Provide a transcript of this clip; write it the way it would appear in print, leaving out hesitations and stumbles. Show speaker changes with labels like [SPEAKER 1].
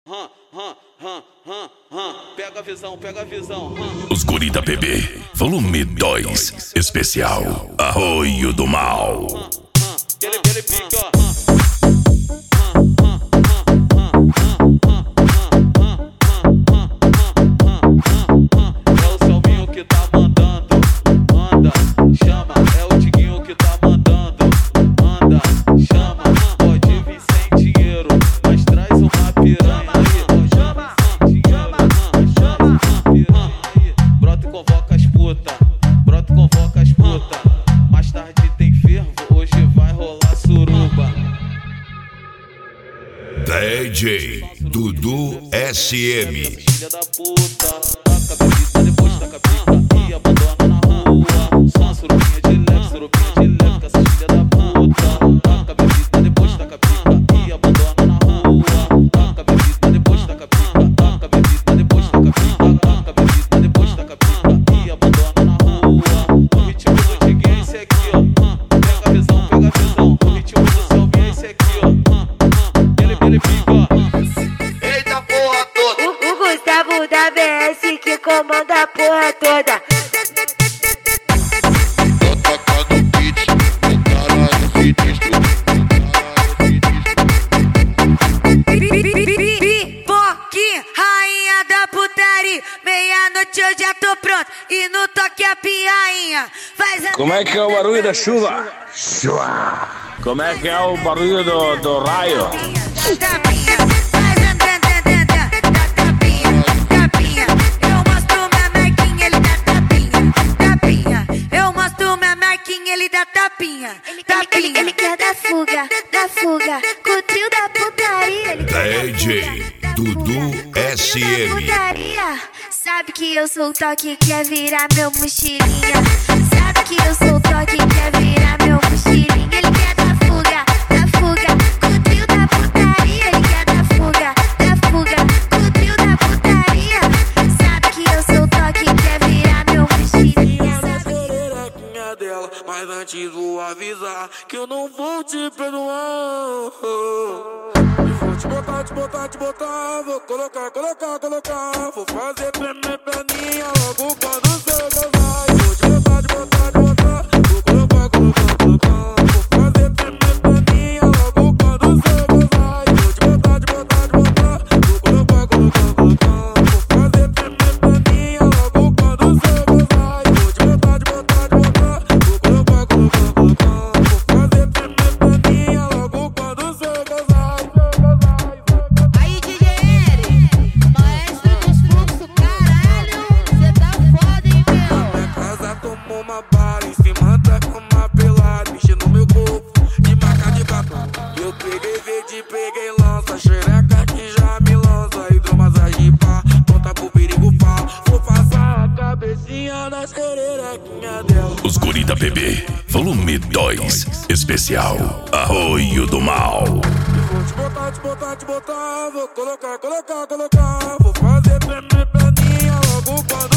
[SPEAKER 1] Pega a visão, pega a visão.
[SPEAKER 2] Os Guri da PB, volume 2, especial Arroio do Mal.
[SPEAKER 1] Ele pica, ó. É o Selminho que tá mandando, manda, chama. É o Diguinho que tá mandando, manda, chama. Pode vir sem dinheiro, mas traz uma piranha aí. Brota e convoca as puta, brota e convoca as puta. Mais tarde tem fervo, hoje vai rolar suruba.
[SPEAKER 2] DJ Dudu SM.
[SPEAKER 1] Filha da puta, taca a bebida, depois taca a pica e abandona na rua. Só uma surubinha de leve com essa filha da puta. Taca a bebida, depois taca a pica e abandona na rua. Taca a bebida, depois taca a pica, taca a bebida, depois taca a pica, taca a bebida, depois taca a pica e abandona na rua. O ritmo do Diguinho é esse aqui, ó. Pega a visão, pega a visão. O ritmo do Selminho é esse aqui, ó. Ele fica, ó.
[SPEAKER 3] Eita porra toda.
[SPEAKER 4] O Gustavo da BS que comanda a porra toda.
[SPEAKER 3] Tô tocando beat, o caralho sinistro.
[SPEAKER 4] Pipoquinha, rainha da putaria. Meia-noite eu já tô pronto e no toque a piainha.
[SPEAKER 5] Como é que é o barulho da chuva? Chuva. Como é que é o barulho do raio?
[SPEAKER 4] Tapinha, faz tapinha, tapinha. Eu mostro minha marquinha, ele dá tapinha, tapinha. Eu mostro minha marquinha, ele dá tapinha, tapinha.
[SPEAKER 6] Ele quer dar fuga, com o trio da putaria.
[SPEAKER 2] DJ Dudu SM.
[SPEAKER 6] Putaria. Sabe que eu sou o toque, quer virar meu mochilinha. Sabe que eu sou o toque, quer virar meu mochilinha. Ele quer dar fuga, com o trio da putaria. Ele quer dar fuga, com o trio da putaria. Sabe que eu sou o toque, quer virar meu mochilinha.
[SPEAKER 7] Pererequinha dela, mas antes vou avisar que eu não vou te perdoar. E vou te botar, vou colocar. Vou fazer perninha logo quando você gozar. E vou te botar, vou colocar. Vou fazer perninha logo quando você gozar. E vou te botar, vou colocar. Vou fazer perninha logo quando você gozar. E vou te botar, vou colocar. Vou fazer perninha logo quando você gozar.
[SPEAKER 4] Aí, DJ L, maestro dos fluxos, caralho, cê tá foda, hein, meu?
[SPEAKER 7] Minha casa tomou uma bala, em cima tá com uma pelada, mexendo no meu corpo, de marca de batom. Eu peguei verde, peguei lança, xereca que já me lança, hidromassagem pá, ponta pro perigo pá. Vou passar a cabecinha na xerequinha dela.
[SPEAKER 2] Os Guri da PB, volume 2, especial Arroio do Mal.
[SPEAKER 7] Vou te botar, vou colocar. Vou fazer perninha logo quando